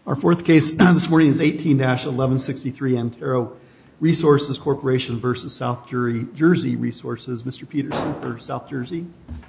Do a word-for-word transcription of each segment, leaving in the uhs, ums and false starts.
Our fourth case this morning is eighteen dash eleven sixty-three Antero Resources Corporation versus South Jersey Resources. Mister Peterson for South Jersey.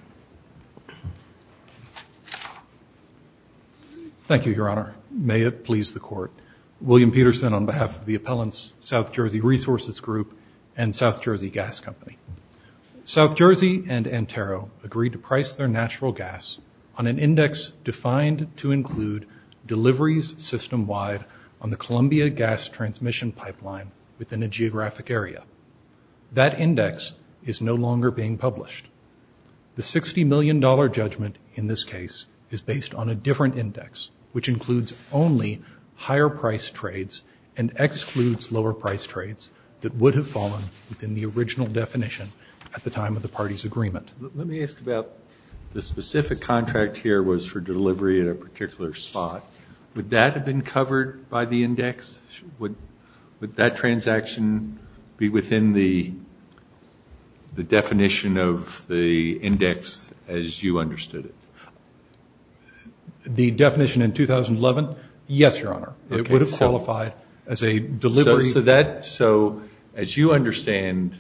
Thank you, Your Honor. May it please the Court. William Peterson on behalf of the appellants, South Jersey Resources Group and South Jersey Gas Company. South Jersey and Antero agreed to price their natural gas on an index defined to include deliveries system-wide on the Columbia Gas Transmission Pipeline within a geographic area. That index is no longer being published. The sixty million dollars judgment in this case is based on a different index, which includes only higher price trades and excludes lower price trades that would have fallen within the original definition at the time of the parties' agreement. Let me ask about the specific contract here was for delivery at a particular spot. Would that have been covered by the index? Would would that transaction be within the the definition of the index as you understood it? The definition in two thousand eleven, yes, Your Honor. It Okay, would have so- qualified as a delivery. So, so that so as you understand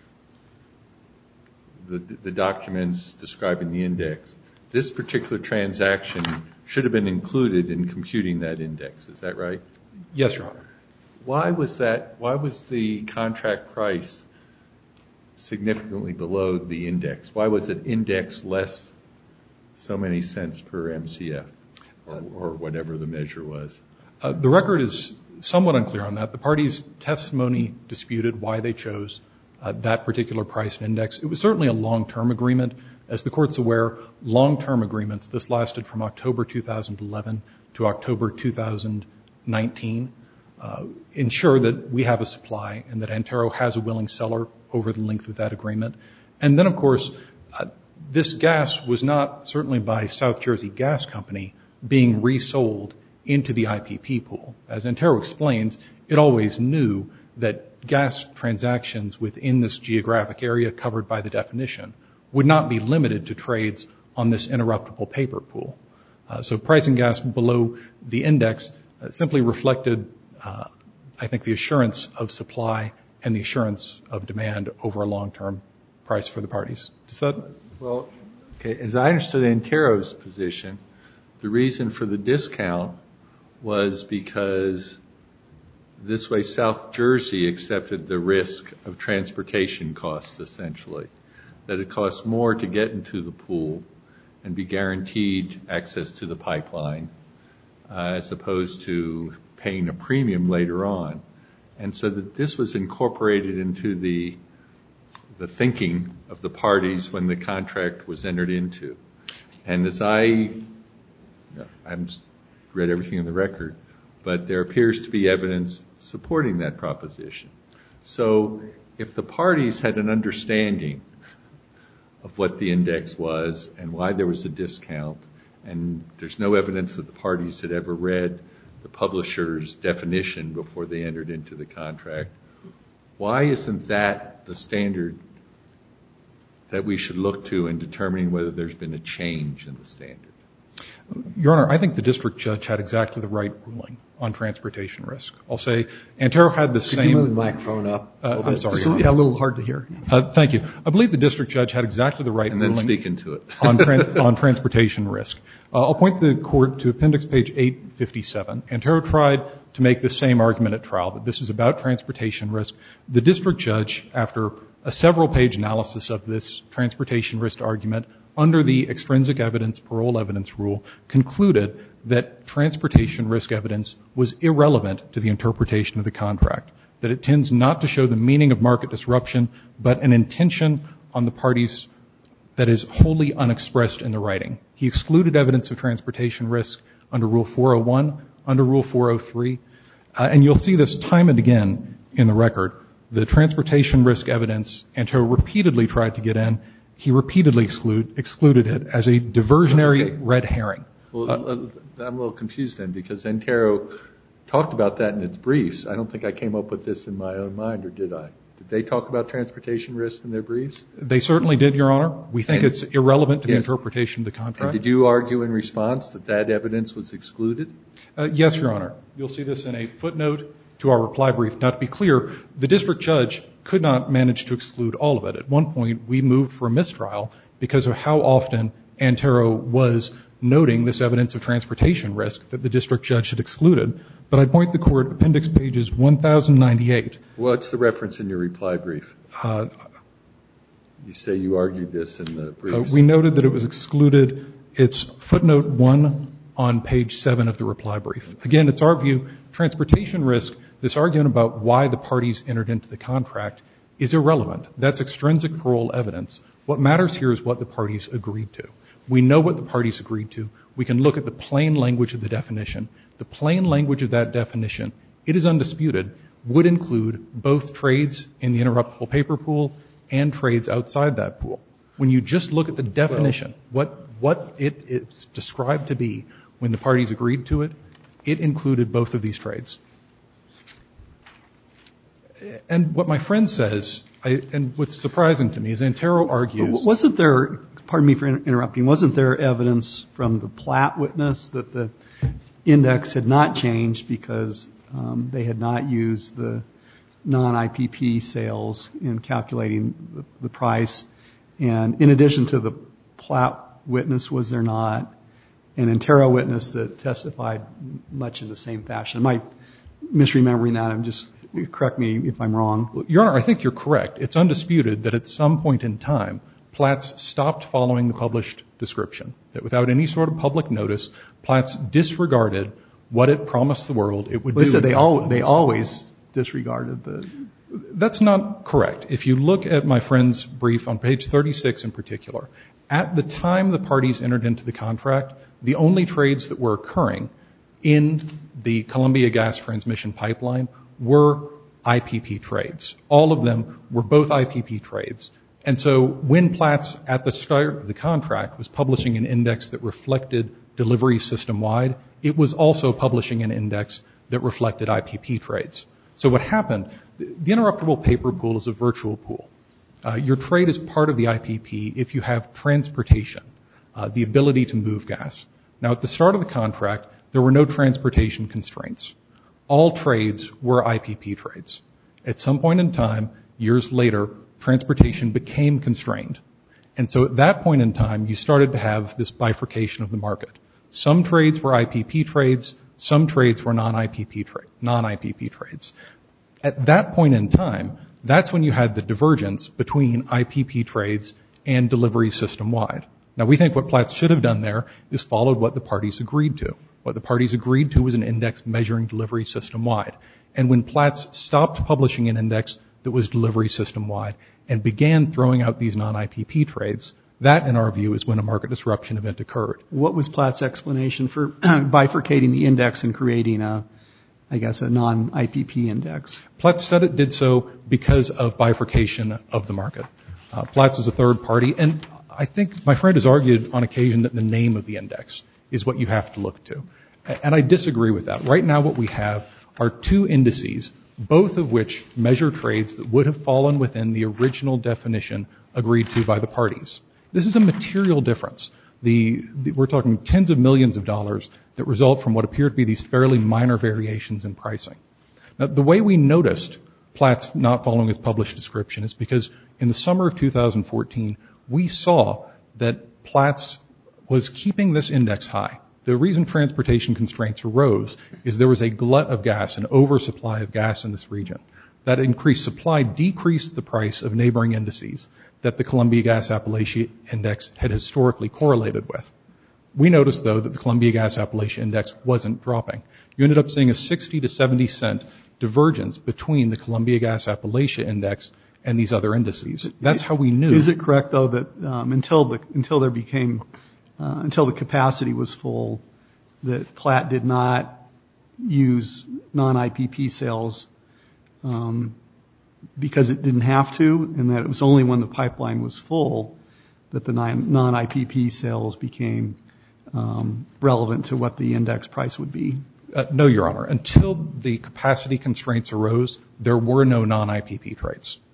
the the documents describing the index, this particular transaction should have been included in computing that index. Is that right? Yes, Your Honor. Why was that? Why was the contract price significantly below the index? Why was it indexed less so many cents per M C F or, or whatever the measure was? Uh, the record is somewhat unclear on that. The parties' testimony disputed why they chose uh, that particular price and index. It was certainly a long-term agreement. As the Court's aware, long-term agreements, this lasted from October two thousand eleven to October two thousand nineteen, uh, ensure that we have a supply and that Antero has a willing seller over the length of that agreement. And then, of course, uh, this gas was not, certainly by South Jersey Gas Company, being resold into the I P P pool. As Antero explains, it always knew that gas transactions within this geographic area covered by the definition would not be limited to trades on this interruptible paper pool. Uh, so pricing gas below the index uh, simply reflected, uh, I think, the assurance of supply and the assurance of demand over a long-term price for the parties. Does that? Well, okay. As I understood Antero's position, the reason for the discount was because this way South Jersey accepted the risk of transportation costs, essentially, that it costs more to get into the pool and be guaranteed access to the pipeline uh, as opposed to paying a premium later on. And so that this was incorporated into the the thinking of the parties when the contract was entered into. And as I, you know, I haven't read everything in the record, but there appears to be evidence supporting that proposition. So if the parties had an understanding of what the index was and why there was a discount, and there's no evidence that the parties had ever read the publisher's definition before they entered into the contract, why isn't that the standard that we should look to in determining whether there's been a change in the standard? Your Honor, I think the district judge had exactly the right ruling on transportation risk. I'll say Antero had the Could same... you move the microphone up? Uh, I'm sorry, It's Your a, Honor. yeah, a little hard to hear. Uh, thank you. I believe the district judge had exactly the right And then ruling speak into it. on, tran- on transportation risk. Uh, I'll point the court to appendix page eight fifty-seven. Antero tried to make the same argument at trial, that this is about transportation risk. The district judge, after a several-page analysis of this transportation risk argument, under the extrinsic evidence, parole evidence rule, concluded that transportation risk evidence was irrelevant to the interpretation of the contract, that it tends not to show the meaning of market disruption, but an intention on the parties that is wholly unexpressed in the writing. He excluded evidence of transportation risk under Rule four oh one, under Rule four oh three, uh, and you'll see this time and again in the record. The transportation risk evidence, Antero repeatedly tried to get in. He repeatedly exclude, excluded it as a diversionary okay. red herring. Well, uh, I'm a little confused then, because Antero talked about that in its briefs. I don't think I came up with this in my own mind, or did I? Did they talk about transportation risk in their briefs? They certainly did, Your Honor. We think and, it's irrelevant to yes. the interpretation of the contract. And did you argue in response that that evidence was excluded? Uh, yes, Your Honor. You'll see this in a footnote to our reply brief. Now, to be clear, the district judge could not manage to exclude all of it. At one point, we moved for a mistrial because of how often Antero was noting this evidence of transportation risk that the district judge had excluded. But I point the court, appendix pages one thousand ninety-eight. What's the reference in your reply brief? Uh, you say you argued this in the briefs. Uh, we noted that it was excluded. It's footnote one on page seven of the reply brief. Again, it's our view, transportation risk, this argument about why the parties entered into the contract is irrelevant. That's extrinsic parole evidence. What matters here is what the parties agreed to. We know what the parties agreed to. We can look at the plain language of the definition. The plain language of that definition, it is undisputed, would include both trades in the interruptible paper pool and trades outside that pool. When you just look at the definition, well, what what it is described to be when the parties agreed to it, it included both of these trades. And what my friend says, I, and what's surprising to me is Antero argues... Wasn't there, pardon me for interrupting, wasn't there evidence from the Platt witness that the index had not changed because um, they had not used the non-I P P sales in calculating the, the price? And in addition to the Platt witness, was there not an Antero witness that testified much in the same fashion? Am I misremembering that? I'm just... Correct me if I'm wrong. Your Honor, I think you're correct. It's undisputed that at some point in time, Platts stopped following the published description. That without any sort of public notice, Platts disregarded what it promised the world it would well, do. So they, all, they always disregarded the... That's not correct. If you look at my friend's brief on page thirty-six in particular, at the time the parties entered into the contract, the only trades that were occurring in the Columbia Gas Transmission Pipeline were I P P trades. All of them were both I P P trades. And so when Platts, at the start of the contract, was publishing an index that reflected delivery system-wide, it was also publishing an index that reflected I P P trades. So what happened, the interruptible paper pool is a virtual pool. Uh, your trade is part of the I P P if you have transportation, uh, the ability to move gas. Now, at the start of the contract, there were no transportation constraints. All trades were I P P trades. At some point in time, years later, transportation became constrained. And so at that point in time, you started to have this bifurcation of the market. Some trades were I P P trades, some trades were non-I P P tra- non-I P P trades. At that point in time, that's when you had the divergence between I P P trades and delivery system-wide. Now, we think what Platts should have done there is followed what the parties agreed to. What the parties agreed to was an index measuring delivery system-wide. And when Platts stopped publishing an index that was delivery system-wide and began throwing out these non-I P P trades, that, in our view, is when a market disruption event occurred. What was Platts' explanation for bifurcating the index and creating a, I guess, a non-I P P index? Platts said it did so because of bifurcation of the market. Uh, Platts is a third party, and I think my friend has argued on occasion that the name of the index is what you have to look to. And I disagree with that. Right now what we have are two indices, both of which measure trades that would have fallen within the original definition agreed to by the parties. This is a material difference. The, the, we're talking tens of millions of dollars that result from what appear to be these fairly minor variations in pricing. Now, the way we noticed Platts not following its published description is because in the summer of two thousand fourteen, we saw that Platts was keeping this index high. The reason transportation constraints arose is there was a glut of gas, an oversupply of gas in this region. That increased supply decreased the price of neighboring indices that the Columbia Gas Appalachia Index had historically correlated with. We noticed, though, that the Columbia Gas Appalachia Index wasn't dropping. You ended up seeing a sixty to seventy cent divergence between the Columbia Gas Appalachia Index and these other indices. That's how we knew. Is it correct, though, that um, until the until there became uh, until the capacity was full, that Platt did not use non-I P P sales um, because it didn't have to, and that it was only when the pipeline was full that the non-I P P sales became um, relevant to what the index price would be? Uh, no, Your Honor. Until the capacity constraints arose, there were no non-I P P trades.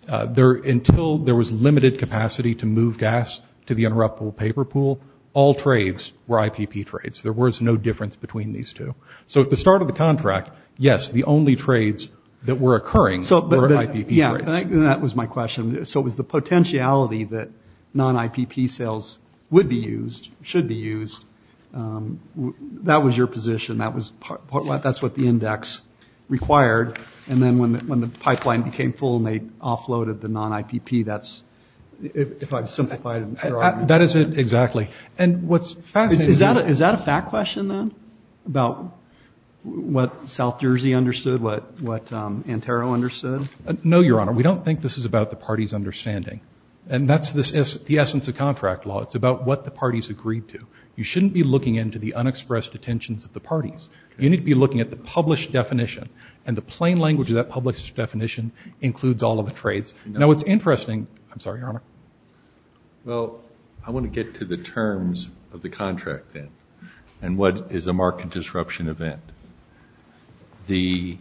Uh, there, until there was limited capacity to move gas to the interruptible paper pool, all trades were I P P trades. There was no difference between these two. So at the start of the contract, yes, the only trades that were occurring so, but, were but, I P P yeah, trades. Yeah, that was my question. So it was the potentiality that non-I P P sales would be used, should be used. Um, that was your position. That was part, part, that's what the index required. And then when the, when the pipeline became full and they offloaded the non-I P P, that's, if, if I've simplified it. Uh, that is it, exactly. And what's fascinating... Is, is, that a, is that a fact question then? About what South Jersey understood, what, what um, Antero understood? Uh, no, Your Honor. We don't think this is about the parties' understanding. And that's this es- the essence of contract law. It's about what the parties agreed to. You shouldn't be looking into the unexpressed intentions of the parties. Okay. You need to be looking at the published definition. And the plain language of that published definition includes all of the trades. No. Now, what's interesting... I'm sorry, Your Honor. Well, I want to get to the terms of the contract then, and what is a market disruption event. The,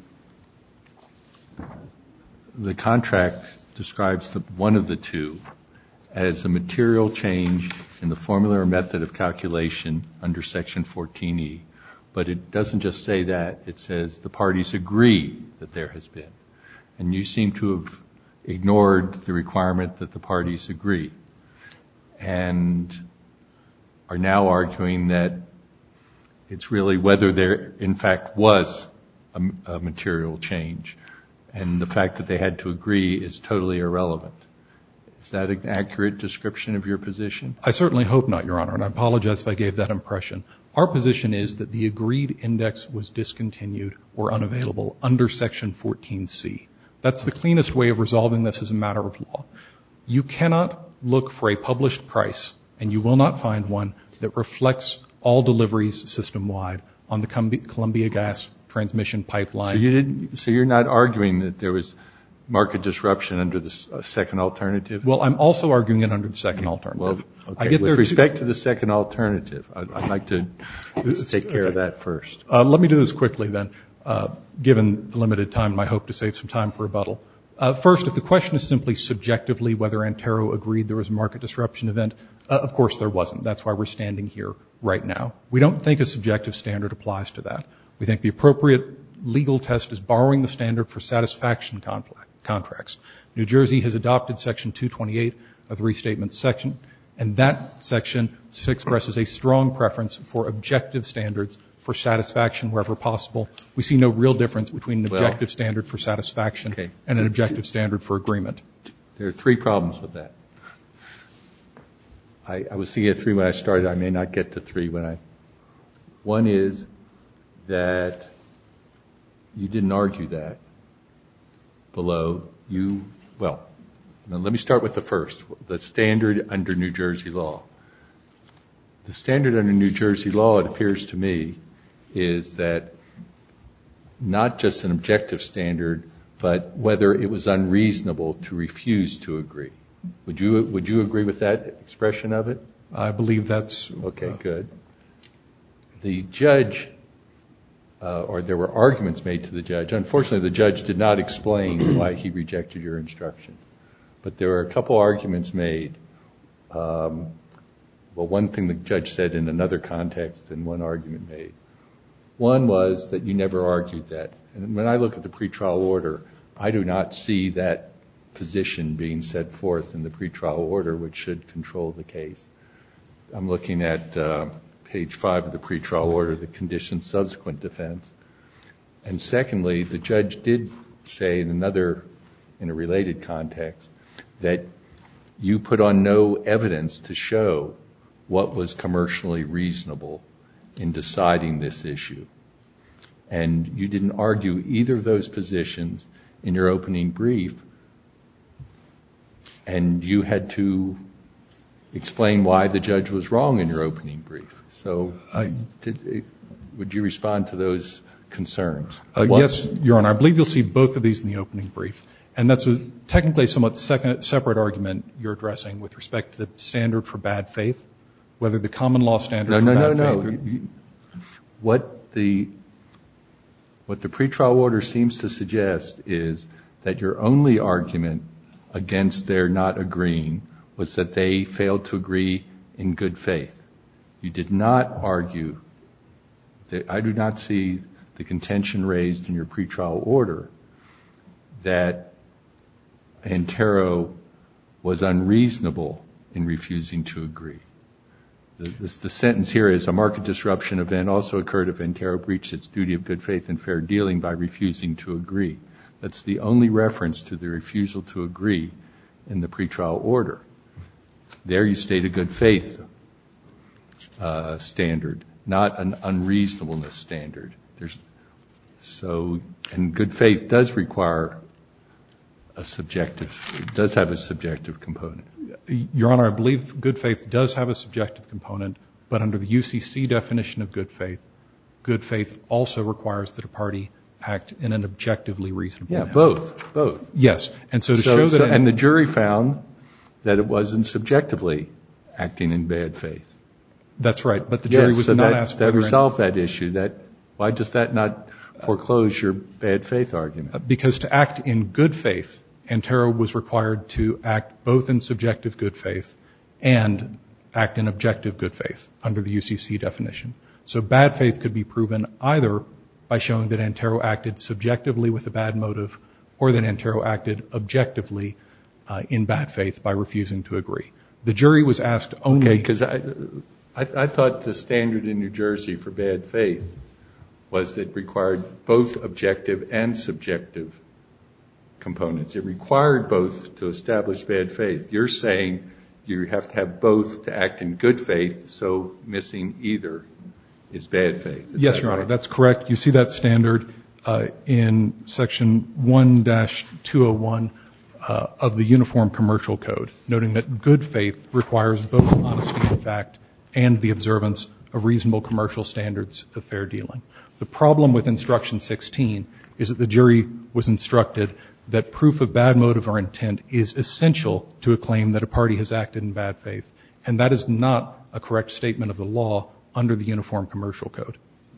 the contract describes the, one of the two as a material change in the formula or method of calculation under Section fourteen E. But it doesn't just say that. It says the parties agree that there has been. And you seem to have ignored the requirement that the parties agree, and are now arguing that it's really whether there in fact was a, a material change, and the fact that they had to agree is totally irrelevant. Is that an accurate description of your position? I certainly hope not, Your Honor, and I apologize if I gave that impression. Our position is that the agreed index was discontinued or unavailable under Section fourteen C. That's the cleanest way of resolving this as a matter of law. You cannot look for a published price, and you will not find one that reflects all deliveries system-wide on the Columbia Gas transmission pipeline. So you didn't. So you're not arguing that there was market disruption under the second alternative? Well, I'm also arguing it under the second alternative. Well, okay. I get With respect to, to the second alternative, I'd, I'd like to take care okay. of that first. Uh, let me do this quickly then, uh, given the limited time, and I hope to save some time for rebuttal. Uh, first, if the question is simply subjectively whether Antero agreed there was a market disruption event, uh, of course there wasn't. That's why we're standing here right now. We don't think a subjective standard applies to that. We think the appropriate legal test is borrowing the standard for satisfaction conflict. Contracts. New Jersey has adopted Section two twenty-eight of the Restatement section, and that section expresses a strong preference for objective standards for satisfaction wherever possible. We see no real difference between an objective well, standard for satisfaction okay. and an objective standard for agreement. There are three problems with that. I, I was thinking of three when I started. I may not get to three when I... One is that you didn't argue that below. You, well, now let me start with the first, the standard under New Jersey law. The standard under New Jersey law, it appears to me, is that not just an objective standard, but whether it was unreasonable to refuse to agree. Would you would you agree with that expression of it? I believe that's... Okay, uh, good. The judge, uh, or there were arguments made to the judge. Unfortunately, the judge did not explain why he rejected your instruction. But there were a couple arguments made. Um, well, one thing the judge said in another context and one argument made. One was that you never argued that. And when I look at the pretrial order, I do not see that position being set forth in the pretrial order, which should control the case. I'm looking at uh, page five of the pretrial order, the conditions subsequent defense. And secondly, the judge did say in another, in a related context, that you put on no evidence to show what was commercially reasonable in deciding this issue. And you didn't argue either of those positions in your opening brief, and you had to explain why the judge was wrong in your opening brief. So uh, did, would you respond to those concerns? Uh, yes, Your Honor. I believe you'll see both of these in the opening brief. And that's a technically somewhat second, separate argument you're addressing with respect to the standard for bad faith, whether the common law standard no, for no, bad no, faith. No, no, no. What the, what the pretrial order seems to suggest is that your only argument against their not agreeing was that they failed to agree in good faith. You did not argue, that I do not see the contention raised in your pretrial order that Antero was unreasonable in refusing to agree. The, this, the sentence here is, a market disruption event also occurred if Antero breached its duty of good faith and fair dealing by refusing to agree. That's the only reference to the refusal to agree in the pretrial order. There you state a good faith uh, standard, not an unreasonableness standard. There's, so, and good faith does require a subjective, it does have a subjective component. Your Honor, I believe good faith does have a subjective component, but under the U C C definition of good faith, good faith also requires that a party act in an objectively reasonable yeah, manner. Yeah, both, both. Yes, and so to so, show that... So, and the jury found that it wasn't subjectively acting in bad faith. That's right, but the jury yes, was so not that, asked... That resolved that issue. That, why does that not foreclose your bad faith argument? Because to act in good faith, Antero was required to act both in subjective good faith and act in objective good faith under the U C C definition. So bad faith could be proven either by showing that Antero acted subjectively with a bad motive or that Antero acted objectively uh, in bad faith by refusing to agree. The jury was asked only... Okay, because I, I, I thought the standard in New Jersey for bad faith was that it required both objective and subjective components. It required both to establish bad faith. You're saying you have to have both to act in good faith, so missing either is bad faith. Is yes, that Your right? Honor, that's correct. You see that standard uh, in Section one dash two oh one uh, of the Uniform Commercial Code, noting that good faith requires both honesty in fact and the observance of reasonable commercial standards of fair dealing. The problem with Instruction sixteen is that the jury was instructed that proof of bad motive or intent is essential to a claim that a party has acted in bad faith, and that is not a correct statement of the law under the Uniform Commercial Code.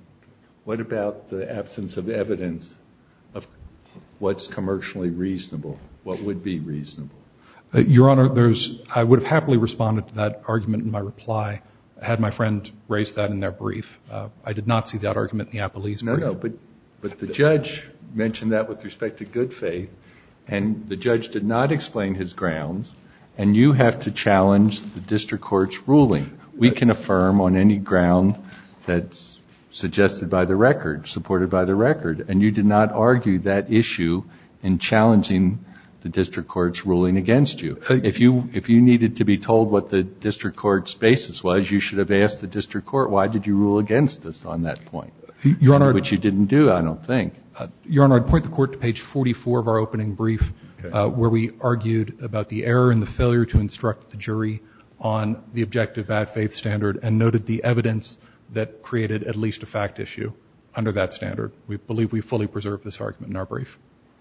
What about the absence of evidence of what's commercially reasonable? What would be reasonable? Uh, Your Honor, there's, I would have happily responded to that argument in my reply had my friend raised that in their brief. Uh, I did not see that argument in the appellee's no, brief. No, no, but, but the judge mentioned that with respect to good faith, and the judge did not explain his grounds, and you have to challenge the district court's ruling. We can affirm on any ground that's suggested by the record, supported by the record, and you did not argue that issue in challenging the district court's ruling against you. If you if you needed to be told what the district court's basis was, you should have asked the district court, why did you rule against us on that point? Your Honor, which you didn't do, I don't think. Uh, Your Honor, I'd point the court to page forty-four of our opening brief, okay. uh, where we argued about the error in the failure to instruct the jury on the objective bad faith standard and noted the evidence that created at least a fact issue under that standard. We believe we fully preserved this argument in our brief.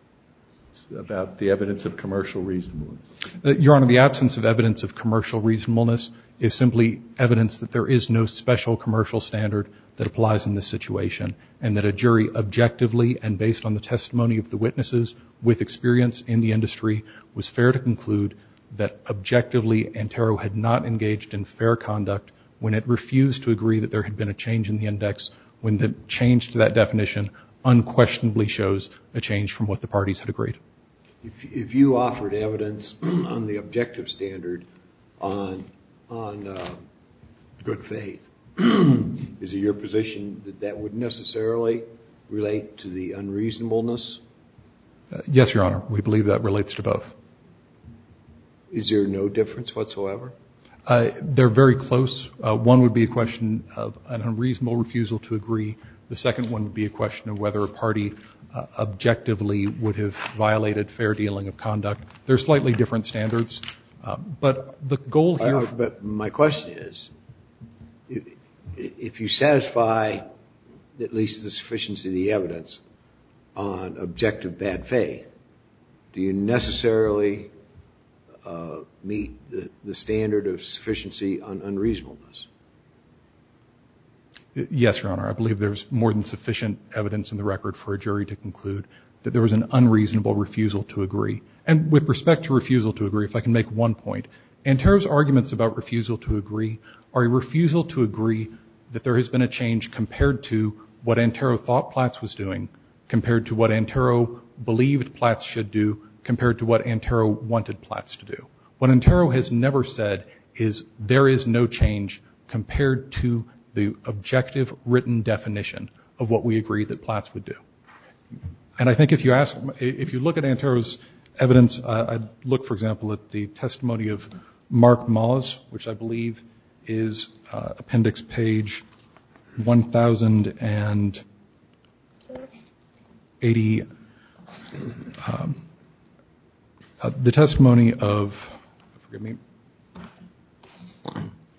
About the evidence of commercial reasonableness. Uh, Your Honor, the absence of evidence of commercial reasonableness is simply evidence that there is no special commercial standard that applies in this situation, and that a jury objectively and based on the testimony of the witnesses with experience in the industry was fair to conclude that objectively Antero had not engaged in fair conduct when it refused to agree that there had been a change in the index, when the change to that definition unquestionably shows a change from what the parties had agreed. If, if you offered evidence on the objective standard on on uh, good faith, is it your position that that would necessarily relate to the unreasonableness? Uh, yes, Your Honor. We believe that relates to both. Is there no difference whatsoever? Uh, they're very close. Uh, one would be a question of an unreasonable refusal to agree. The second one would be a question of whether a party uh, objectively would have violated fair dealing of conduct. They're slightly different standards. Uh, but the goal here... Uh, but my question is, if, if you satisfy at least the sufficiency of the evidence on objective bad faith, do you necessarily uh, meet the, the standard of sufficiency on unreasonableness? Yes, Your Honor. I believe there's more than sufficient evidence in the record for a jury to conclude that there was an unreasonable refusal to agree. And with respect to refusal to agree, if I can make one point, Antero's arguments about refusal to agree are a refusal to agree that there has been a change compared to what Antero thought Platts was doing, compared to what Antero believed Platts should do, compared to what Antero wanted Platts to do. What Antero has never said is there is no change compared to the objective written definition of what we agreed that Platts would do. And I think if you ask, if you look at Antero's evidence, uh, I'd look, for example, at the testimony of Mark Moz, which I believe is uh, appendix page one thousand eighty. Um, uh, the testimony of, forgive me, uh,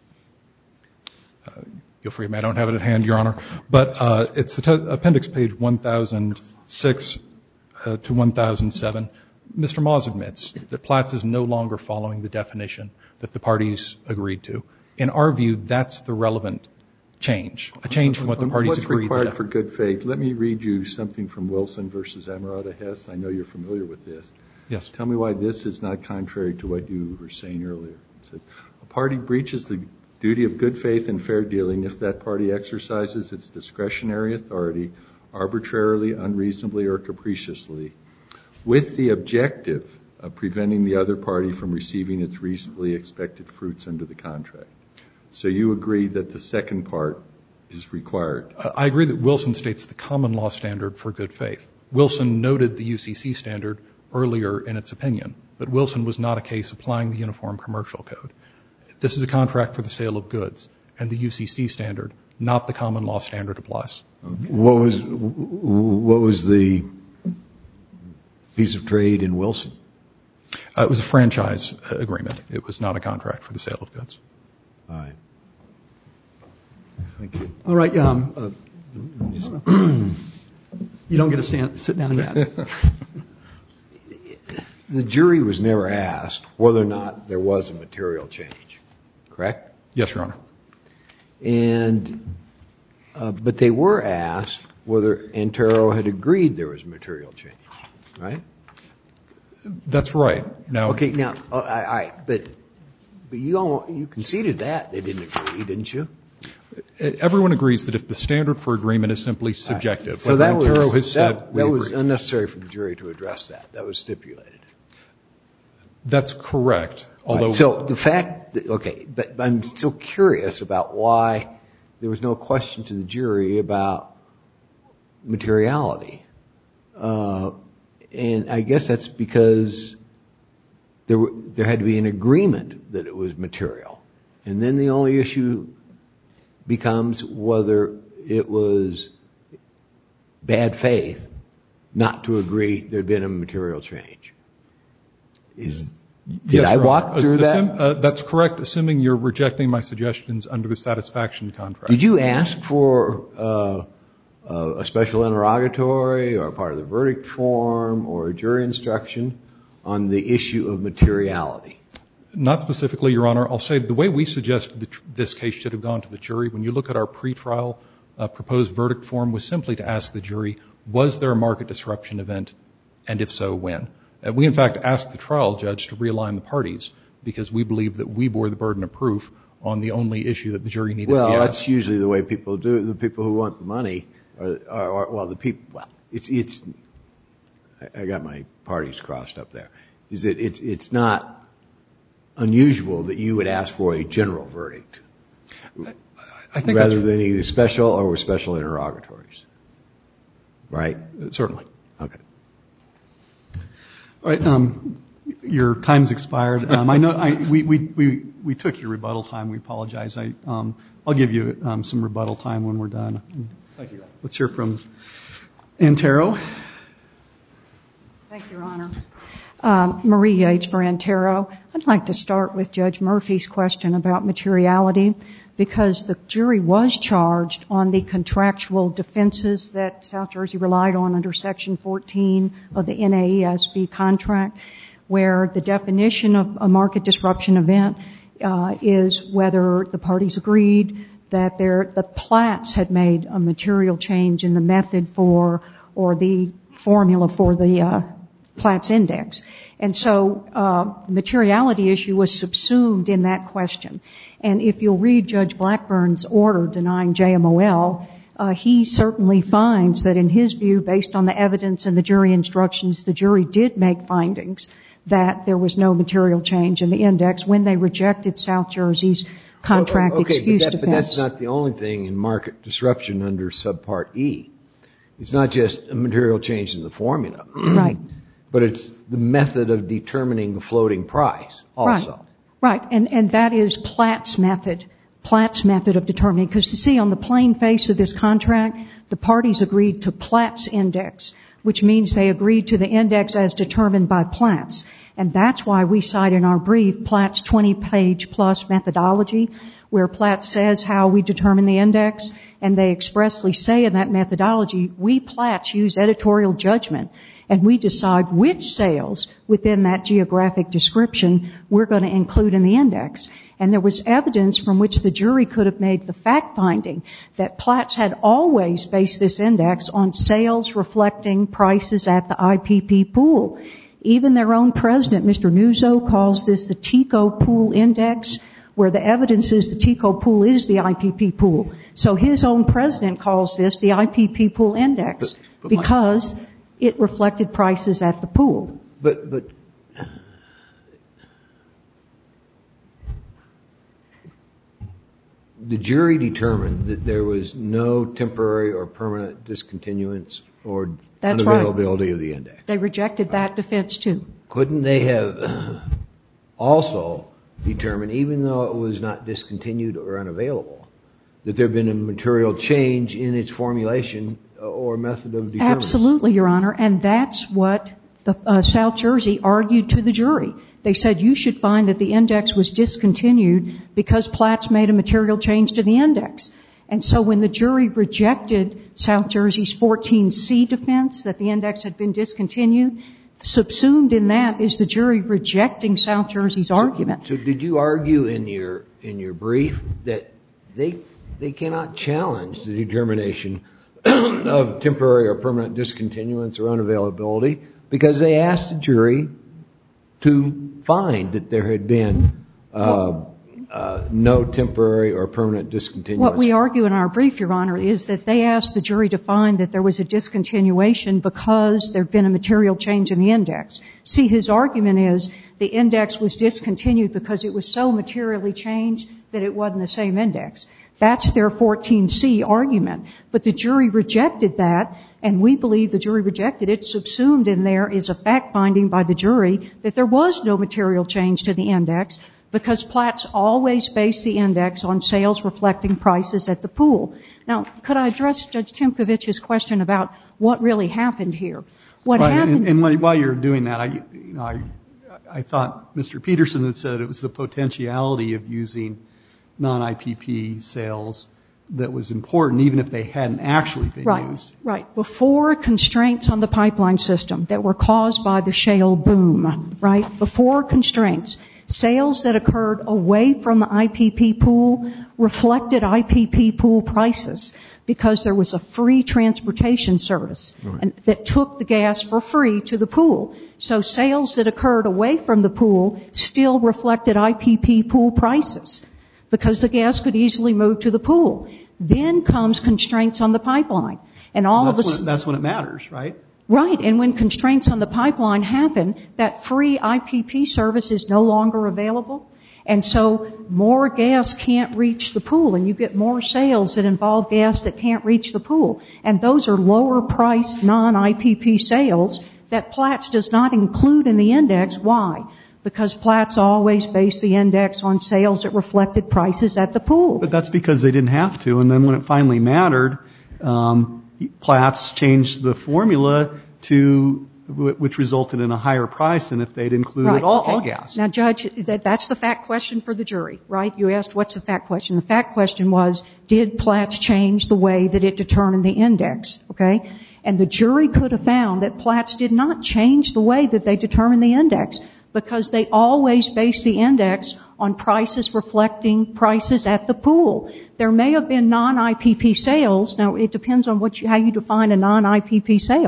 you'll forgive me, I don't have it at hand, Your Honor, but uh, it's the te- appendix page one thousand six uh, to one thousand seven. Mister Moz admits that Platts is no longer following the definition that the parties agreed to. In our view, that's the relevant change, a change from what the parties What's agreed. What's required for good faith? Let me read you something from Wilson versus Amarada Hess. I know you're familiar with this. Yes. Tell me why this is not contrary to what you were saying earlier. It says, a party breaches the duty of good faith and fair dealing if that party exercises its discretionary authority arbitrarily, unreasonably, or capriciously with the objective of preventing the other party from receiving its reasonably expected fruits under the contract. So you agree that the second part is required? Uh, I agree that Wilson states the common law standard for good faith. Wilson noted the U C C standard earlier in its opinion, but Wilson was not a case applying the Uniform Commercial Code. This is a contract for the sale of goods, and the U C C standard, not the common law standard, applies. Okay. What was what was the piece of trade in Wilson? Uh, it was a franchise agreement. It was not a contract for the sale of goods. All right. Thank you. All right. Um, uh, you don't get to stand, sit down yet. The jury was never asked whether or not there was a material change, correct? Yes, Your Honor. And uh, but they were asked whether Antero had agreed there was material change, right? That's right. Now, okay. Now, uh, I, I but but you all, you conceded that they didn't agree, didn't you? Everyone agrees that if the standard for agreement is simply subjective, right. So that Antero was has said that, we that was agree. unnecessary for the jury to address that. That was stipulated. That's correct. Although, right. So the fact that, okay, but I'm still curious about why there was no question to the jury about materiality. Uh, and I guess that's because there were, there had to be an agreement that it was material. And then the only issue becomes whether it was bad faith not to agree there had been a material change. Is, did yes, I walk uh, through that? Assume, uh, that's correct, assuming you're rejecting my suggestions under the satisfaction contract. Did you ask for uh, uh, a special interrogatory or part of the verdict form or a jury instruction on the issue of materiality? Not specifically, Your Honor. I'll say the way we suggest that this case should have gone to the jury, when you look at our pretrial uh, proposed verdict form, was simply to ask the jury, was there a market disruption event, and if so, when? Uh, we, in fact, asked the trial judge to realign the parties because we believe that we bore the burden of proof on the only issue that the jury needed well, to be asked. Well, that's usually the way people do it. The people who want the money are, are, are well, the people, well, it's, it's, I got my parties crossed up there. Is it, it's, it's not unusual that you would ask for a general verdict I think rather than either special or with special interrogatories, right? Certainly. Okay. All right. Um, your time's expired. Um, I know I, we, we, we, we took your rebuttal time. We apologize. I, um, I'll give you um, some rebuttal time when we're done. Thank you, Your Honor. Let's hear from Antero. Thank you, Your Honor. Um, Marie Yates for Antero. I'd like to start with Judge Murphy's question about materiality because the jury was charged on the contractual defenses that South Jersey relied on under Section fourteen of the N A E S B contract, where the definition of a market disruption event uh, is whether the parties agreed that their, the Platts had made a material change in the method for or the formula for the uh, Platts index. And so uh, the materiality issue was subsumed in that question. And if you'll read Judge Blackburn's order denying J M O L, uh, he certainly finds that in his view, based on the evidence and the jury instructions, the jury did make findings that there was no material change in the index when they rejected South Jersey's contract oh, okay, excuse but that, defense. But that's not the only thing in market disruption under subpart E. It's not just a material change in the formula. Right. But it's the method of determining the floating price also. Right, right. And, and that is Platts' method, Platts' method of determining. Because you see, on the plain face of this contract, the parties agreed to Platts' index, which means they agreed to the index as determined by Platts. And that's why we cite in our brief Platts' twenty-page plus methodology, where Platts says how we determine the index, and they expressly say in that methodology, we Platts use editorial judgment, and we decide which sales within that geographic description we're going to include in the index. And there was evidence from which the jury could have made the fact finding that Platts had always based this index on sales reflecting prices at the I P P pool. Even their own president, Mister Nuzzo, calls this the TICO pool index, where the evidence is the TICO pool is the I P P pool. So his own president calls this the I P P pool index but, but because my- it reflected prices at the pool. But, but the jury determined that there was no temporary or permanent discontinuance or That's unavailability right. of the index. They rejected that defense too. Couldn't they have also determined, even though it was not discontinued or unavailable, that there had been a material change in its formulation or method of determining? Absolutely, Your Honor, and that's what the uh, South Jersey argued to the jury. They said you should find that the index was discontinued because Platts made a material change to the index. And so when the jury rejected South Jersey's fourteen C defense that the index had been discontinued, subsumed in that is the jury rejecting South Jersey's so, argument. So did you argue in your in your brief that they they cannot challenge the determination of temporary or permanent discontinuance or unavailability because they asked the jury to find that there had been uh, uh, no temporary or permanent discontinuance? What we argue in our brief, Your Honor, is that they asked the jury to find that there was a discontinuation because there had been a material change in the index. See, his argument is the index was discontinued because it was so materially changed that it wasn't the same index. That's their fourteen C argument. But the jury rejected that, and we believe the jury rejected it. Subsumed in there is a fact finding by the jury that there was no material change to the index because Platts always based the index on sales reflecting prices at the pool. Now, could I address Judge Timkovich's question about what really happened here? What right, happened? And, and while you're doing that, I, you know, I, I thought Mister Peterson had said it was the potentiality of using non-I P P sales that was important, even if they hadn't actually been right, used. Right. Before constraints on the pipeline system that were caused by the shale boom, right? Before constraints, sales that occurred away from the I P P pool reflected I P P pool prices because there was a free transportation service right. and, that took the gas for free to the pool. So sales that occurred away from the pool still reflected I P P pool prices, because the gas could easily move to the pool. Then comes constraints on the pipeline. And all that's of us. When, that's when it matters, right? Right. And when constraints on the pipeline happen, that free I P P service is no longer available. And so more gas can't reach the pool, and you get more sales that involve gas that can't reach the pool. And those are lower priced non-I P P sales that Platts does not include in the index. Why? Because Platts always based the index on sales that reflected prices at the pool. But that's because they didn't have to. And then when it finally mattered, um, Platts changed the formula to, which resulted in a higher price than if they'd included right. all, okay. all gas. Now, Judge, that, that's the fact question for the jury, right? You asked what's the fact question. The fact question was, did Platts change the way that it determined the index, okay? And the jury could have found that Platts did not change the way that they determined the index, because they always base the index on prices reflecting prices at the pool. There may have been non-I P P sales. Now, it depends on what you, how you define a non-I P P sale.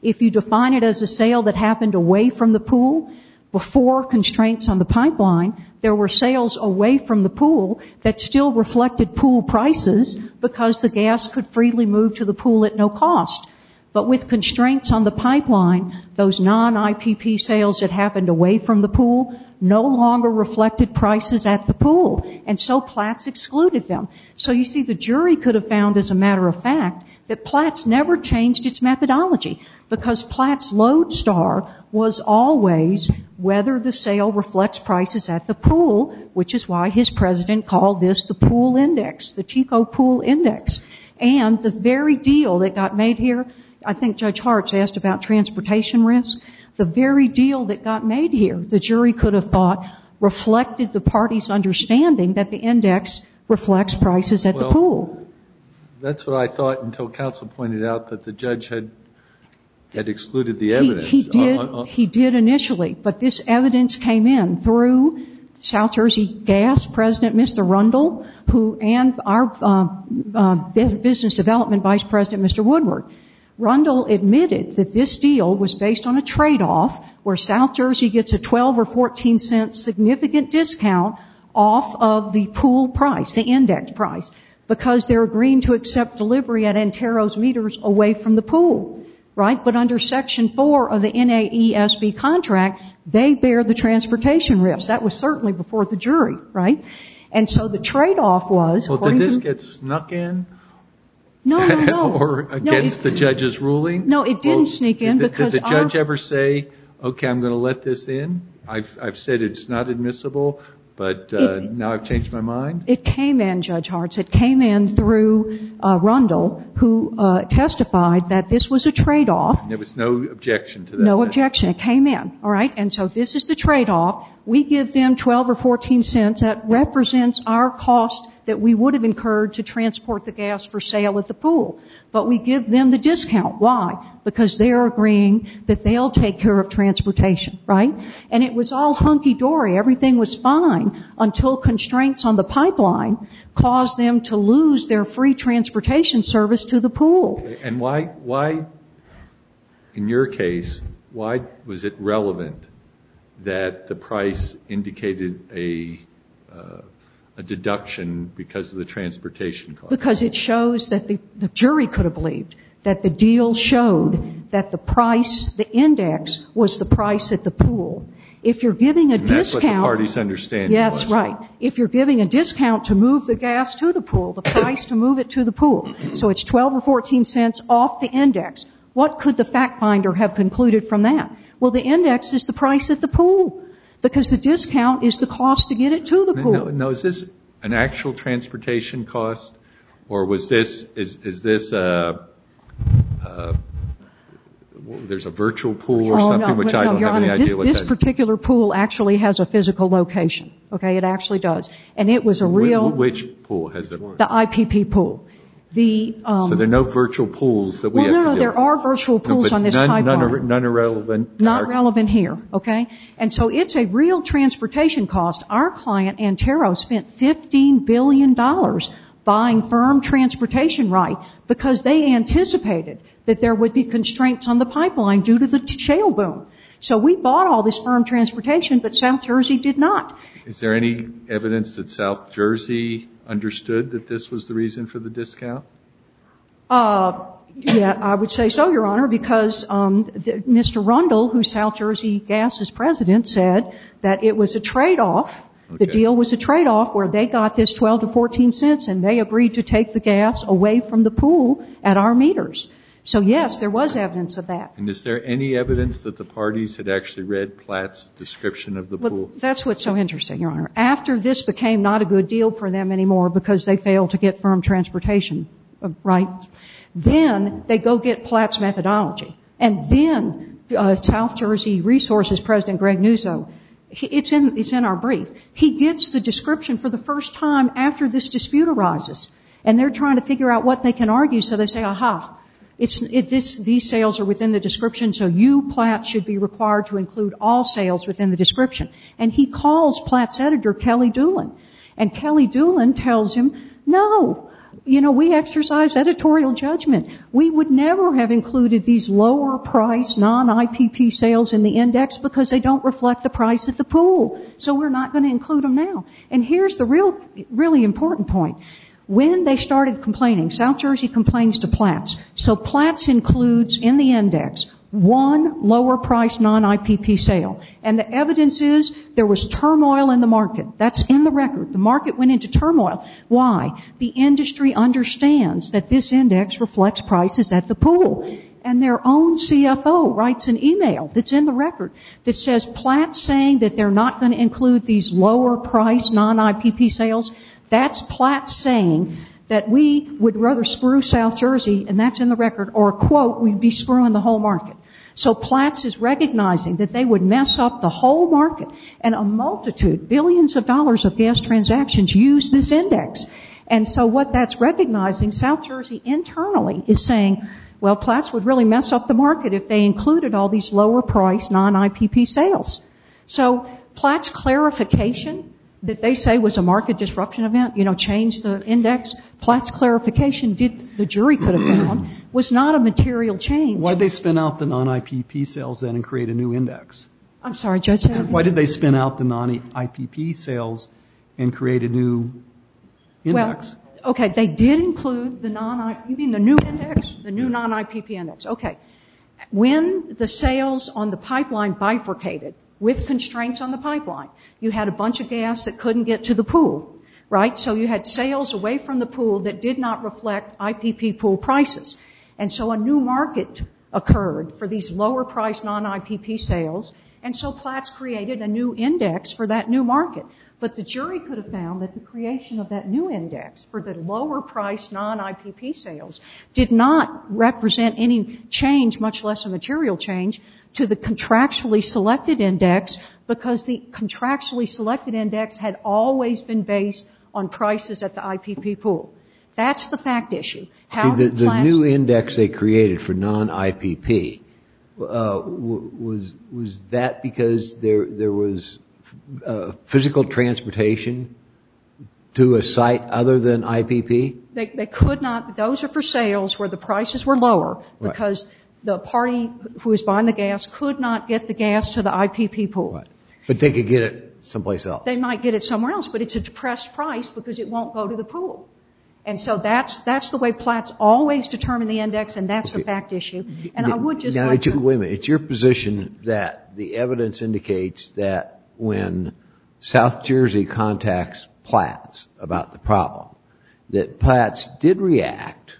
If you define it as a sale that happened away from the pool, before constraints on the pipeline, there were sales away from the pool that still reflected pool prices because the gas could freely move to the pool at no cost. But with constraints on the pipeline, those non-I P P sales that happened away from the pool no longer reflected prices at the pool, and so Platts excluded them. So you see, the jury could have found, as a matter of fact, that Platts never changed its methodology because Platts' lodestar was always whether the sale reflects prices at the pool, which is why his president called this the pool index, the Chico Pool Index. And the very deal that got made here, I think Judge Hartz asked about transportation risk, the very deal that got made here, the jury could have thought reflected the party's understanding that the index reflects prices at well, the pool. That's what I thought until counsel pointed out that the judge had had excluded the evidence. He, he did. Uh, uh, he did initially, but this evidence came in through South Jersey Gas President Mister Rundle, who and our uh, uh, business development vice president Mister Woodward. Rundle admitted that this deal was based on a trade-off where South Jersey gets a twelve or fourteen cent significant discount off of the pool price, the index price, because they're agreeing to accept delivery at Antero's meters away from the pool, right? But under Section four of the N A E S B contract, they bear the transportation risk. That was certainly before the jury, right? And so the trade-off was... Well, did this get snuck in? No, no, no. Or against no, it, the judge's ruling? No, it didn't well, sneak in did, because Did the judge our, ever say, okay, I'm going to let this in? I've, I've said it's not admissible, but uh, it, now I've changed my mind? It came in, Judge Hartz. It came in through uh, Rundle, who uh, testified that this was a trade-off. There was no objection to that. No objection. It came in, all right? And so this is the trade-off. We give them twelve or fourteen cents. That represents our cost that we would have incurred to transport the gas for sale at the pool. But we give them the discount. Why? Because they're agreeing that they'll take care of transportation, right? And it was all hunky-dory. Everything was fine until constraints on the pipeline caused them to lose their free transportation service to the pool. Okay. And why, why, in your case, why was it relevant that the price indicated a uh, a deduction because of the transportation cost? Because it shows that the, the jury could have believed that the deal showed that the price, the index, was the price at the pool. If you're giving a and discount... That's what the party's understanding Yes, was. right. If you're giving a discount to move the gas to the pool, the price to move it to the pool, so it's twelve or fourteen cents off the index, what could the fact finder have concluded from that? Well, the index is the price at the pool, because the discount is the cost to get it to the pool. No, no, is this an actual transportation cost, or was this, is, is this a, uh, there's a virtual pool or oh, something, no, which no, I don't Your have Honor, any this, idea what this that is? This particular pool actually has a physical location, okay? It actually does. And it was a real... Which pool has it? The I P P pool. The, um, so there are no virtual pools that we well, have no, to no, there with. are virtual pools no, on this none, pipeline. None are, none are relevant. Not relevant here, okay? And so it's a real transportation cost. Our client, Antero, spent fifteen billion dollars buying firm transportation right because they anticipated that there would be constraints on the pipeline due to the shale boom. So we bought all this firm transportation, but South Jersey did not. Is there any evidence that South Jersey understood that this was the reason for the discount? Uh, yeah, I would say so, Your Honor, because um, the, Mister Rundle, who's South Jersey Gas's president, said that it was a trade-off. Okay. The deal was a trade-off where they got this twelve to fourteen cents and they agreed to take the gas away from the pool at our meters. So, yes, there was evidence of that. And is there any evidence that the parties had actually read Platt's description of the Well, pool? that's what's so interesting, Your Honor. After this became not a good deal for them anymore because they failed to get firm transportation, right, then they go get Platt's methodology. And then uh, South Jersey Resources President Greg Nuzzo, he, it's in, it's in our brief, he gets the description for the first time after this dispute arises. And they're trying to figure out what they can argue, so they say, aha, It's, it, this, these sales are within the description, so you, Platt, should be required to include all sales within the description. And he calls Platt's editor, Kelly Doolin. And Kelly Doolin tells him, no, you know, we exercise editorial judgment. We would never have included these lower price non-I P P sales in the index because they don't reflect the price at the pool. So we're not going to include them now. And here's the real, really important point. When they started complaining, South Jersey complains to Platts. So Platts includes in the index one lower price non-I P P sale. And the evidence is there was turmoil in the market. That's in the record. The market went into turmoil. Why? The industry understands that this index reflects prices at the pool. And their own C F O writes an email that's in the record that says Platts saying that they're not going to include these lower price non-I P P sales. That's Platts saying that we would rather screw South Jersey, and that's in the record, or, quote, we'd be screwing the whole market. So Platts is recognizing that they would mess up the whole market, and a multitude, billions of dollars of gas transactions use this index. And so what that's recognizing, South Jersey internally is saying, well, Platts would really mess up the market if they included all these lower price non-I P P sales. So Platts' clarification that they say was a market disruption event, you know, changed the index. Platts' clarification, did the jury could have found, was not a material change. Why did they spin out the non-I P P sales then and create a new index? I'm sorry, Judge. Why did they spin out the non-I P P sales and create a new index? Well, okay, they did include the non-I, you mean the new index? The new non-I P P index. Okay. When the sales on the pipeline bifurcated with constraints on the pipeline, you had a bunch of gas that couldn't get to the pool, right? So you had sales away from the pool that did not reflect I P P pool prices. And so a new market occurred for these lower priced non-I P P sales. And so Platts created a new index for that new market. But the jury could have found that the creation of that new index for the lower priced non-I P P sales did not represent any change, much less a material change, to the contractually selected index, because the contractually selected index had always been based on prices at the I P P pool. That's the fact issue. How the, did the Platts new index they created for non-I P P, uh, was was that because there there was uh, physical transportation to a site other than I P P? They, they could not. Those are for sales where the prices were lower because right. the party who was buying the gas could not get the gas to the I P P pool. Right. But they could get it someplace else. They might get it somewhere else, but it's a depressed price because it won't go to the pool. And so that's that's the way Platts always determined the index, and that's okay. the fact issue. And now, I would just now, like to... to... Wait a minute. It's your position that the evidence indicates that when South Jersey contacts Platts about the problem, that Platts did react,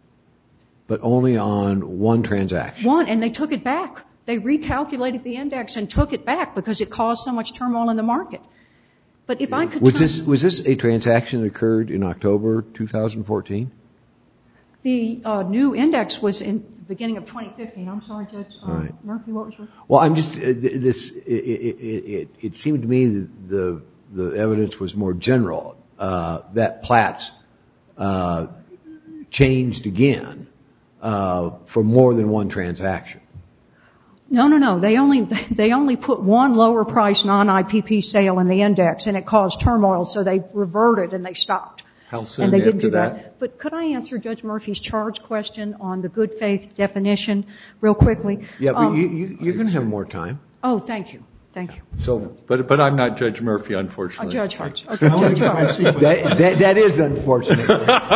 but only on one transaction. One, and they took it back. They recalculated the index and took it back because it caused so much turmoil in the market. But if I could was turn, this was this a transaction that occurred in October two thousand fourteen? The uh, new index was in the beginning of twenty fifteen. I'm sorry, Judge uh, right. Murphy. What was your? Well, I'm just uh, this. It, it, it, it seemed to me that the the evidence was more general, uh, that Platts uh, changed again uh, for more than one transaction. No, no, no. They only they only put one lower price non-I P P sale in the index, and it caused turmoil, so they reverted and they stopped. How soon and they didn't after do that? that? But could I answer Judge Murphy's charge question on the good faith definition real quickly? Yeah, but um, you, you, you're going to have more time. Oh, thank you. Thank you. So, but but I'm not Judge Murphy, unfortunately. Oh, Judge Hartz. Okay, Judge Hartz. that, that, that is unfortunate.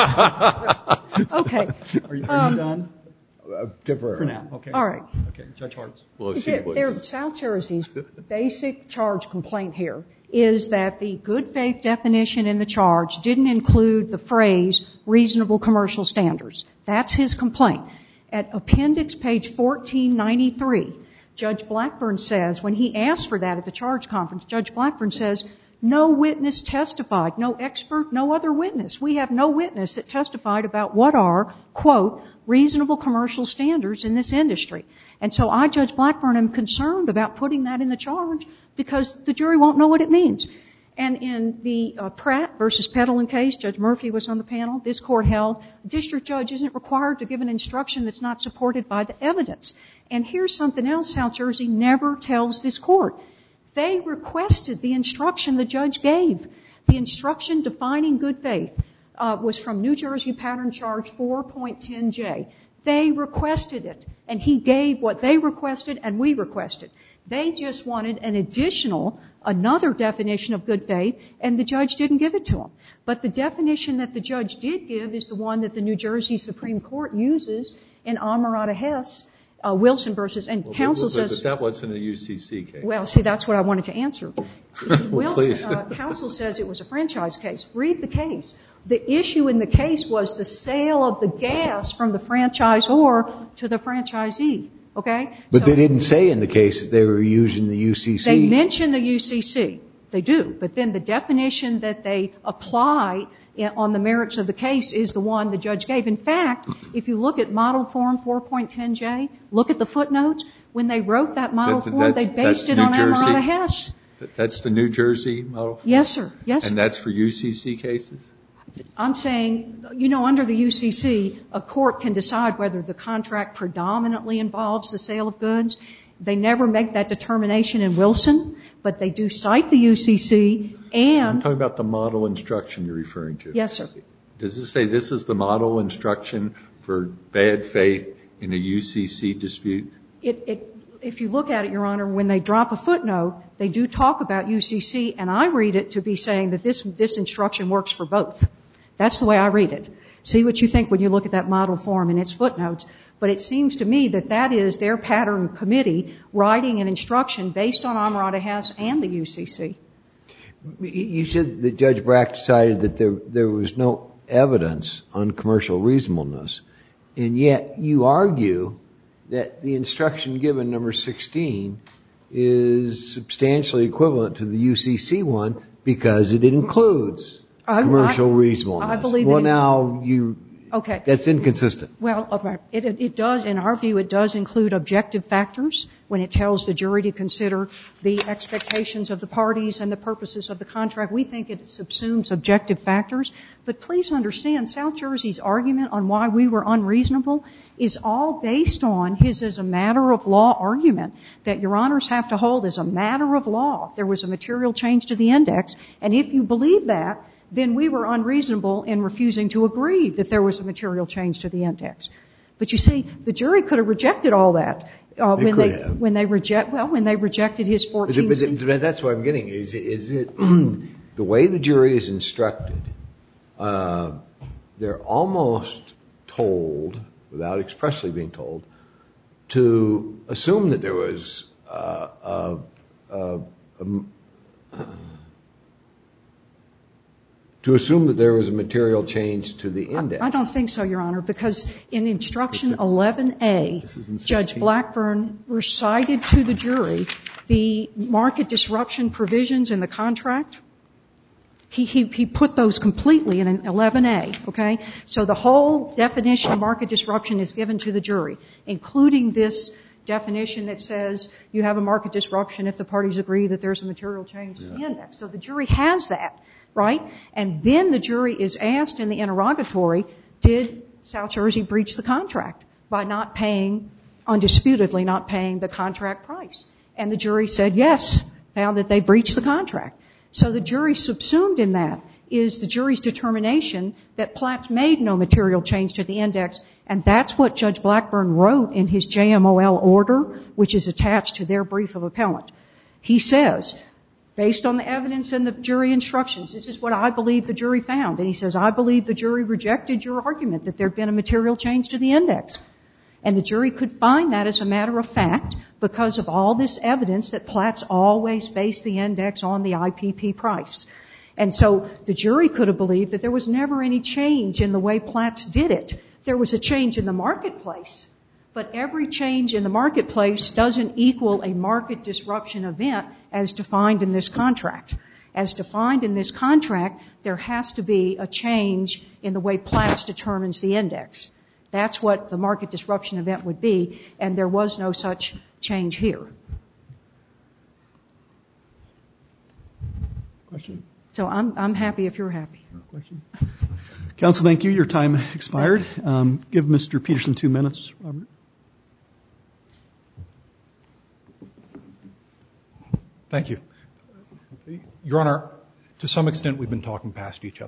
Okay. Are you, are um, you done? Uh, temporarily. For now, okay. All right. Okay, Judge Hartz. Well, There, there, South Jersey's basic charge complaint here is that the good faith definition in the charge didn't include the phrase reasonable commercial standards. That's his complaint. At appendix page fourteen ninety-three, Judge Blackburn says, when he asked for that at the charge conference, Judge Blackburn says, no witness testified, no expert, no other witness. We have no witness that testified about what are, quote, reasonable commercial standards in this industry. And so I, Judge Blackburn, am concerned about putting that in the charge because the jury won't know what it means. And in the uh, Pratt versus Petalin case, Judge Murphy was on the panel. This court held a district judge isn't required to give an instruction that's not supported by the evidence. And here's something else South Jersey never tells this court. They requested the instruction the judge gave, the instruction defining good faith. uh, was from New Jersey Pattern Charge four point ten J. They requested it, and he gave what they requested and we requested. They just wanted an additional, another definition of good faith, and the judge didn't give it to them. But the definition that the judge did give is the one that the New Jersey Supreme Court uses in Amarada Hess, uh, Wilson versus, and well, counsel but, but, says... But that wasn't a U C C case. Well, see, that's what I wanted to answer. Well, Wilson, uh, counsel says it was a franchise case. Read the case. The issue in the case was the sale of the gas from the franchisor to the franchisee. Okay? But so they didn't say in the case that they were using the U C C. They mention the U C C. They do. But then the definition that they apply on the merits of the case is the one the judge gave. In fact, if you look at Model Form four point ten J, look at the footnotes. When they wrote that model That- form, they that's- based that's it on New Jersey? Amarada Hess. That's the New Jersey model form? Yes, sir. Yes, sir. And that's for U C C cases? I'm saying, you know, under the U C C, a court can decide whether the contract predominantly involves the sale of goods. They never make that determination in Wilson, but they do cite the U C C and... I'm talking about the model instruction you're referring to. Yes, sir. Does this say this is the model instruction for bad faith in a U C C dispute? It, it, if you look at it, Your Honor, when they drop a footnote, they do talk about U C C, and I read it to be saying that this, this instruction works for both. That's the way I read it. See what you think when you look at that model form and its footnotes. But it seems to me that that is their pattern committee writing an instruction based on Amarada Hess and the U C C. You said that Judge Brack decided that there, there was no evidence on commercial reasonableness, and yet you argue that the instruction given, number sixteen, is substantially equivalent to the U C C one because it includes I, commercial I, reasonableness. I believe well, that now you... Okay. That's inconsistent. Well, it, it does, in our view, it does include objective factors when it tells the jury to consider the expectations of the parties and the purposes of the contract. We think it subsumes objective factors. But please understand, South Jersey's argument on why we were unreasonable is all based on his as a matter of law argument that Your Honors have to hold as a matter of law. There was a material change to the index, and if you believe that, then we were unreasonable in refusing to agree that there was a material change to the index. But you see, the jury could have rejected all that uh, they when could they have. when they reject well when they rejected his fourteen. But, but, but that's what I'm getting. Is it, is it the way the jury is instructed? Uh, they're almost told, without expressly being told, to assume that there was uh, a. a, a to assume that there was a material change to the index. I don't think so, Your Honor, because in Instruction eleven A, Judge Blackburn recited to the jury the market disruption provisions in the contract. He, he, he put those completely in eleven A, okay? So the whole definition of market disruption is given to the jury, including this definition that says you have a market disruption if the parties agree that there's a material change yeah. to the index. So the jury has that. Right? And then the jury is asked in the interrogatory, did South Jersey breach the contract by not paying, undisputedly not paying the contract price? And the jury said yes, found that they breached the contract. So the jury subsumed in that is the jury's determination that Platts made no material change to the index, and that's what Judge Blackburn wrote in his J M O L order, which is attached to their brief of appellant. He says, based on the evidence and the jury instructions, this is what I believe the jury found. And he says, I believe the jury rejected your argument that there had been a material change to the index. And the jury could find that as a matter of fact because of all this evidence that Platts always based the index on the I P P price. And so the jury could have believed that there was never any change in the way Platts did it. There was a change in the marketplace. But every change in the marketplace doesn't equal a market disruption event as defined in this contract. As defined in this contract, there has to be a change in the way Platts determines the index. That's what the market disruption event would be, and there was no such change here. Question? So I'm, I'm happy if you're happy. No question. Counsel, thank you. Your time expired. Um, give Mister Peterson two minutes, Robert. Thank you. Your Honor, to some extent we've been talking past each other.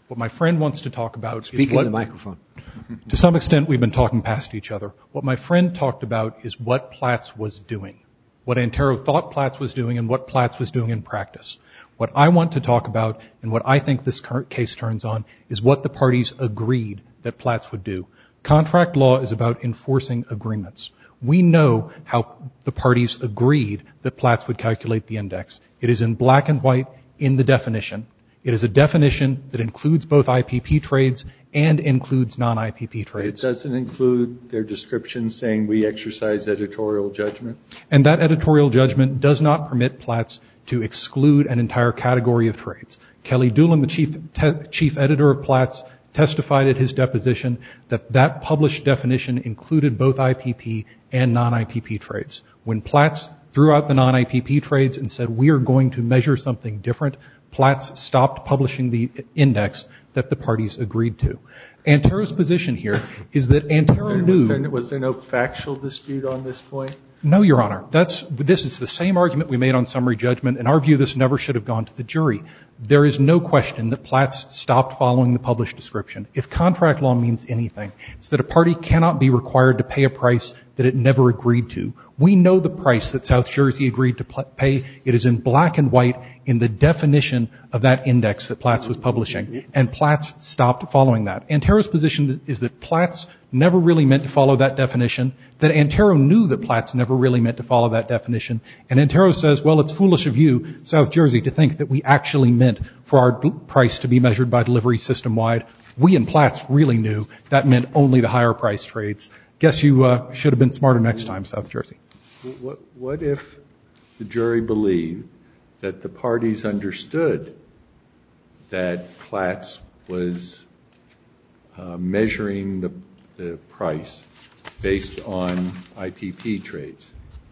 What my friend wants to talk about Speak is what... in the microphone. To some extent, we've been talking past each other. What my friend talked about is what Platts was doing, what Antero thought Platts was doing and what Platts was doing in practice. What I want to talk about and what I think this case turns on is what the parties agreed that Platts would do. Contract law is about enforcing agreements. We know how the parties agreed that Platts would calculate the index. It is in black and white in the definition. It is a definition that includes both I P P trades and includes non-I P P trades. It doesn't include their description saying we exercise editorial judgment? And that editorial judgment does not permit Platts to exclude an entire category of trades. Kelly Doolin, the chief, te- chief editor of Platts, testified at his deposition that that published definition included both I P P and non-I P P trades. When Platts threw out the non-I P P trades and said we are going to measure something different, Platts stopped publishing the index that the parties agreed to. Antero's position here is that Antero knew... Was there, was there no factual dispute on this point? No, Your Honor. That's, this is the same argument we made on summary judgment. In our view, this never should have gone to the jury. There is no question that Platts stopped following the published description. If contract law means anything, it's that a party cannot be required to pay a price that it never agreed to. We know the price that South Jersey agreed to pay. It is in black and white in the definition of that index that Platts was publishing. And Platts stopped following that. Antero's position is that Platts never really meant to follow that definition, that Antero knew that Platts never really meant to follow that definition. And Antero says, well, it's foolish of you, South Jersey, to think that we actually meant for our price to be measured by delivery system-wide. We and Platts really knew that meant only the higher price trades. Guess you uh, should have been smarter next time, South Jersey. What, what if the jury believed that the parties understood that Platts was uh, measuring the, the price based on I P P trades?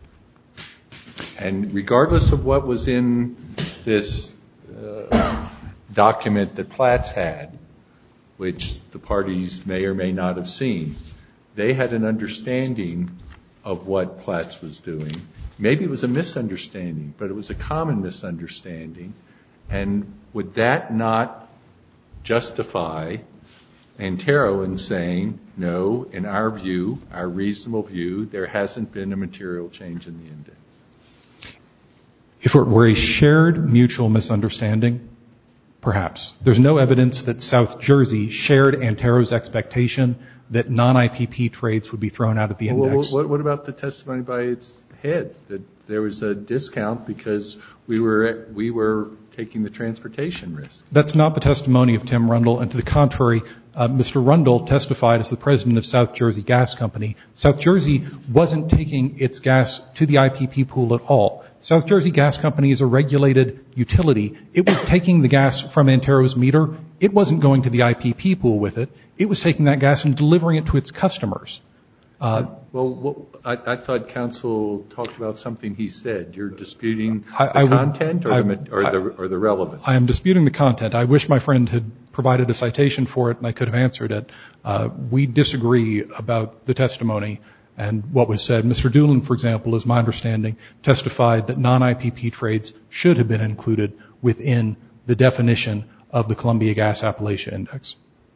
And regardless of what was in this uh, document that Platts had, which the parties may or may not have seen, they had an understanding of what Platts was doing. Maybe it was a misunderstanding, but it was a common misunderstanding. And would that not justify Antero in saying, no, in our view, our reasonable view, there hasn't been a material change in the index? If it were a shared mutual misunderstanding, perhaps. There's no evidence that South Jersey shared Antero's expectation that non-I P P trades would be thrown out of the index. Well, what, what about the testimony by its head that there was a discount because we were we were taking the transportation risk? That's not the testimony of Tim Rundle, and to the contrary, uh, Mister Rundle testified as the president of South Jersey Gas Company. South Jersey wasn't taking its gas to the I P P pool at all. South Jersey Gas Company is a regulated utility. It was taking the gas from Antero's meter. It wasn't going to the I P P pool with it. It was taking that gas and delivering it to its customers. Uh, well, what, I, I thought counsel talked about something he said. You're disputing I, the I would, content or, I, the, or, I, the, or the relevance? I am disputing the content. I wish my friend had provided a citation for it and I could have answered it. Uh, we disagree about the testimony and what was said. Mister Doolin, for example, is my understanding, testified that non-I P P trades should have been included within the definition of the Columbia Gas Appalachia Index.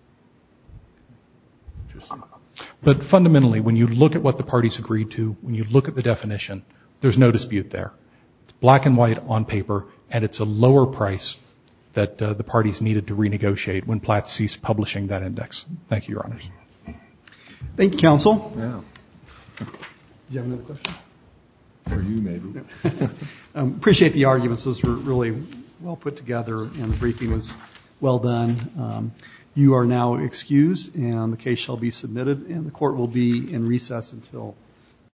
But fundamentally, when you look at what the parties agreed to, when you look at the definition, there's no dispute there. It's black and white on paper, and it's a lower price that uh, the parties needed to renegotiate when Platts ceased publishing that index. Thank you, Your Honors. Thank you, counsel. Yeah. Do you have another question? For you, maybe. um, appreciate the arguments. Those were really well put together, and the briefing was well done. Um, you are now excused, and the case shall be submitted, and the court will be in recess until